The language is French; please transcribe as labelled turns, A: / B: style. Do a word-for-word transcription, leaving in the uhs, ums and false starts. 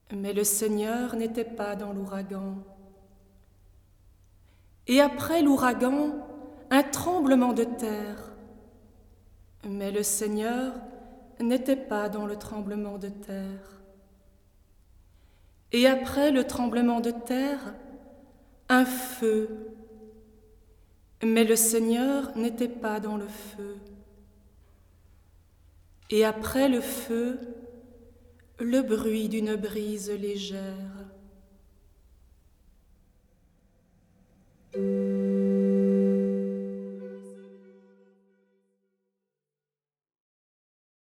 A: Mais le Seigneur n'était pas dans l'ouragan. Et après l'ouragan, un tremblement de terre. Mais le Seigneur n'était pas dans le tremblement de terre. Et après le tremblement de terre, un feu. Mais le Seigneur n'était pas dans le feu. Et après le feu, le bruit d'une brise légère.